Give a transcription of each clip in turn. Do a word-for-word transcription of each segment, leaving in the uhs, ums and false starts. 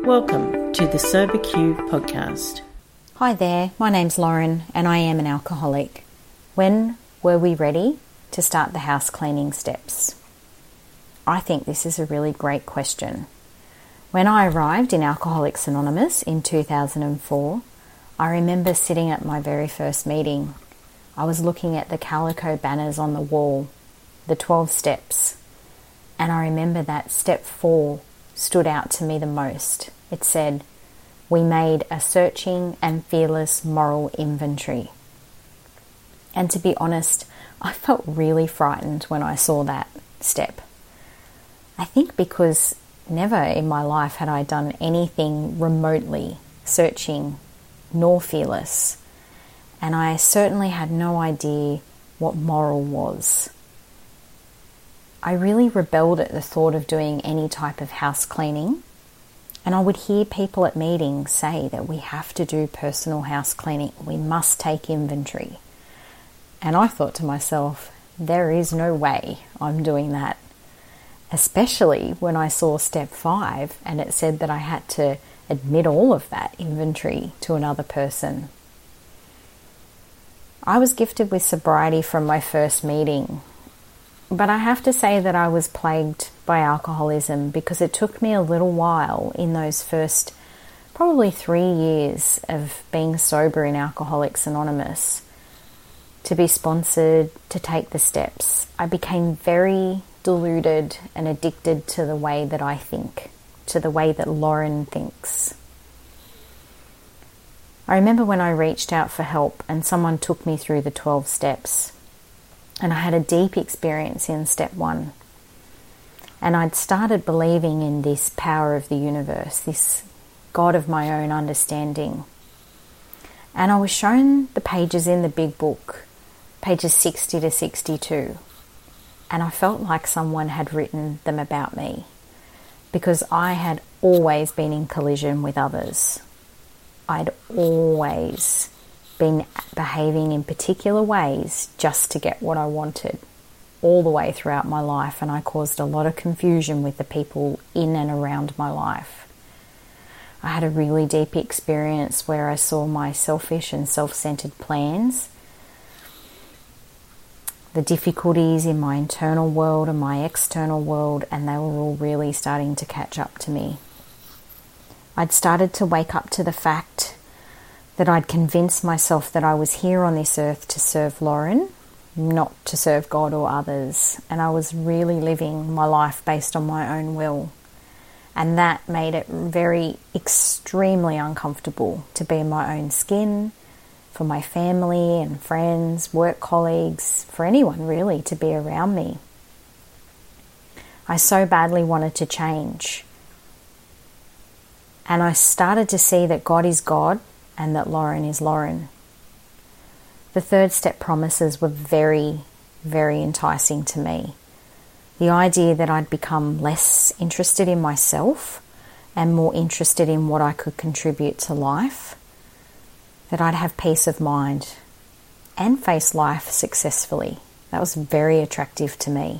Welcome to the Sober Q podcast. Hi there, my name's Lauren and I am an alcoholic. When were we ready to start the house cleaning steps? I think this is a really great question. When I arrived in Alcoholics Anonymous in two thousand four, I remember sitting at my very first meeting. I was looking at the calico banners on the wall, the twelve steps, and I remember that step four stood out to me the most. It said, "We made a searching and fearless moral inventory." And to be honest, I felt really frightened when I saw that step. I think because never in my life had I done anything remotely searching nor fearless, and I certainly had no idea what moral was. I really rebelled at the thought of doing any type of house cleaning, and I would hear people at meetings say that we have to do personal house cleaning, we must take inventory. And I thought to myself, there is no way I'm doing that. Especially when I saw step five and it said that I had to admit all of that inventory to another person. I was gifted with sobriety from my first meeting, but I have to say that I was plagued by alcoholism because it took me a little while in those first probably three years of being sober in Alcoholics Anonymous to be sponsored to take the steps. I became very deluded and addicted to the way that I think, to the way that Lauren thinks. I remember when I reached out for help and someone took me through the twelve steps, and I had a deep experience in step one. And I'd started believing in this power of the universe, this God of my own understanding. And I was shown the pages in the big book, pages sixty to sixty-two. And I felt like someone had written them about me because I had always been in collision with others. I'd always been behaving in particular ways just to get what I wanted all the way throughout my life, and I caused a lot of confusion with the people in and around my life. I had a really deep experience where I saw my selfish and self-centered plans, the difficulties in my internal world and my external world, and they were all really starting to catch up to me. I'd started to wake up to the fact that I'd convinced myself that I was here on this earth to serve Lauren, not to serve God or others, and I was really living my life based on my own will. And that made it very extremely uncomfortable to be in my own skin, for my family and friends, work colleagues, for anyone really to be around me. I so badly wanted to change. And I started to see that God is God and that Lauren is Lauren. The third step promises were very, very enticing to me. The idea that I'd become less interested in myself and more interested in what I could contribute to life, that I'd have peace of mind and face life successfully. That was very attractive to me.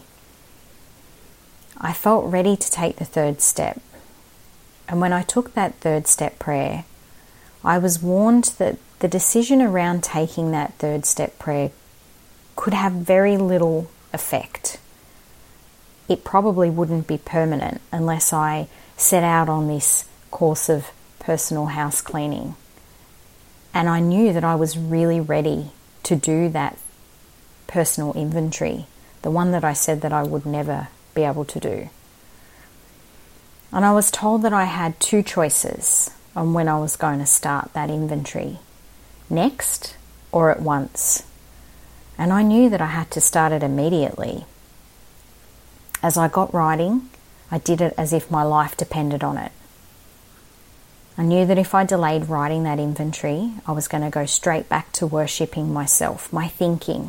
I felt ready to take the third step. And when I took that third step prayer, I was warned that the decision around taking that third step prayer could have very little effect. It probably wouldn't be permanent unless I set out on this course of personal house cleaning. And I knew that I was really ready to do that personal inventory, the one that I said that I would never be able to do. And I was told that I had two choices on when I was going to start that inventory, next or at once. And I knew that I had to start it immediately. As I got writing, I did it as if my life depended on it. I knew that if I delayed writing that inventory, I was going to go straight back to worshipping myself, my thinking.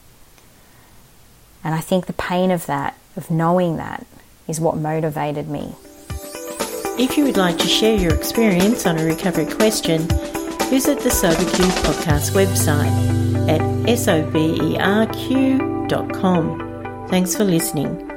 And I think the pain of that, of knowing that, is what motivated me. If you would like to share your experience on a recovery question, visit the Sober Q podcast website at soberq dot com. Thanks for listening.